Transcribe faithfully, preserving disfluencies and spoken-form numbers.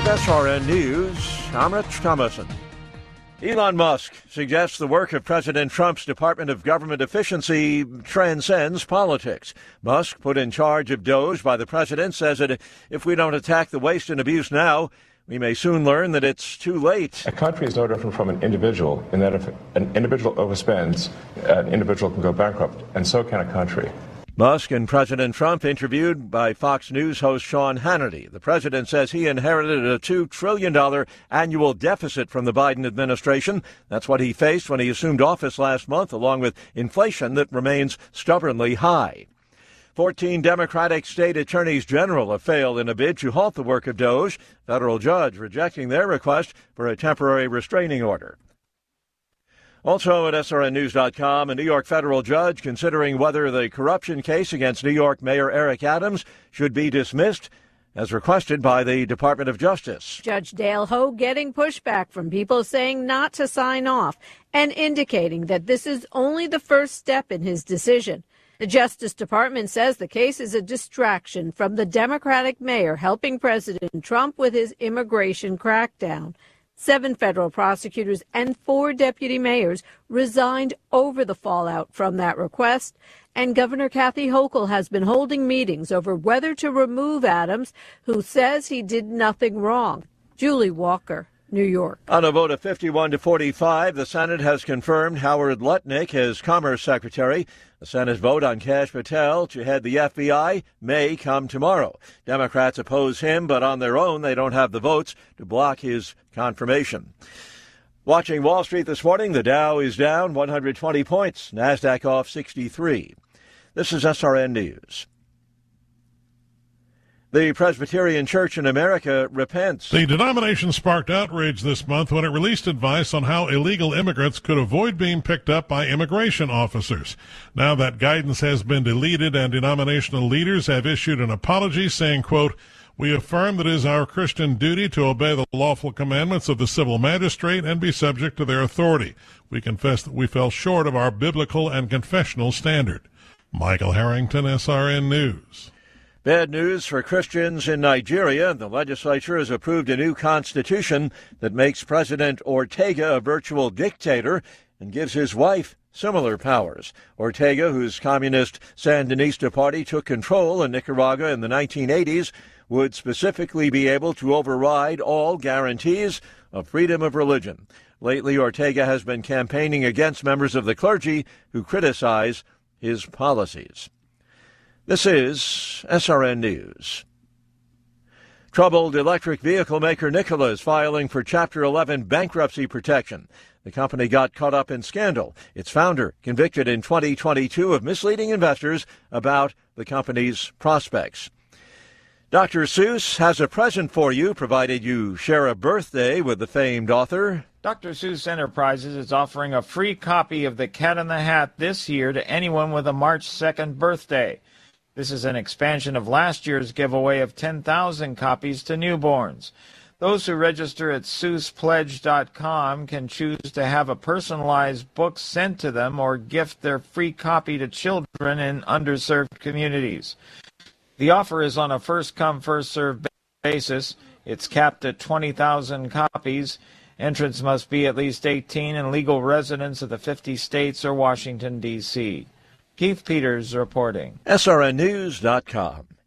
S R N News, I'm Rich Thomason. Elon Musk suggests the work of President Trump's Department of Government Efficiency transcends politics. Musk, put in charge of Doge by the president, says that if we don't attack the waste and abuse now, we may soon learn that it's too late. A country is no different from an individual in that if an individual overspends, an individual can go bankrupt, and so can a country. Musk and President Trump interviewed by Fox News host Sean Hannity. The president says he inherited a two trillion dollars annual deficit from the Biden administration. That's what he faced when he assumed office last month, along with inflation that remains stubbornly high. Fourteen Democratic state attorneys general have failed in a bid to halt the work of Doge. Federal judge rejecting their request for a temporary restraining order. Also at S R N News dot com, a New York federal judge considering whether the corruption case against New York Mayor Eric Adams should be dismissed, as requested by the Department of Justice. Judge Dale Ho getting pushback from people saying not to sign off and indicating that this is only the first step in his decision. The Justice Department says the case is a distraction from the Democratic mayor helping President Trump with his immigration crackdown. Seven federal prosecutors and four deputy mayors resigned over the fallout from that request, and Governor Kathy Hochul has been holding meetings over whether to remove Adams, who says he did nothing wrong. Julie Walker, New York. On a vote of fifty-one to forty-five, the Senate has confirmed Howard Lutnick as Commerce Secretary. The Senate vote on Kash Patel to head the F B I may come tomorrow. Democrats oppose him, but on their own they don't have the votes to block his confirmation. Watching Wall Street this morning, the Dow is down one hundred twenty points, NASDAQ off sixty-three. This is S R N News. The Presbyterian Church in America repents. The denomination sparked outrage this month when it released advice on how illegal immigrants could avoid being picked up by immigration officers. Now that guidance has been deleted and denominational leaders have issued an apology saying, quote, "We affirm that it is our Christian duty to obey the lawful commandments of the civil magistrate and be subject to their authority. We confess that we fell short of our biblical and confessional standard." Michael Harrington, S R N News. Bad news for Christians in Nigeria. The legislature has approved a new constitution that makes President Ortega a virtual dictator and gives his wife similar powers. Ortega, whose communist Sandinista party took control in Nicaragua in the nineteen eighties, would specifically be able to override all guarantees of freedom of religion. Lately, Ortega has been campaigning against members of the clergy who criticize his policies. This is S R N News. Troubled electric vehicle maker Nikola is filing for Chapter eleven bankruptcy protection. The company got caught up in scandal. Its founder convicted in twenty twenty-two of misleading investors about the company's prospects. Doctor Seuss has a present for you, provided you share a birthday with the famed author. Doctor Seuss Enterprises is offering a free copy of The Cat in the Hat this year to anyone with a March second birthday. This is an expansion of last year's giveaway of ten thousand copies to newborns. Those who register at Seuss Pledge dot com can choose to have a personalized book sent to them or gift their free copy to children in underserved communities. The offer is on a first-come, first-served basis. It's capped at twenty thousand copies. Entrants must be at least eighteen and legal residents of the fifty states or Washington, D C Keith Peters reporting. S R N News dot com.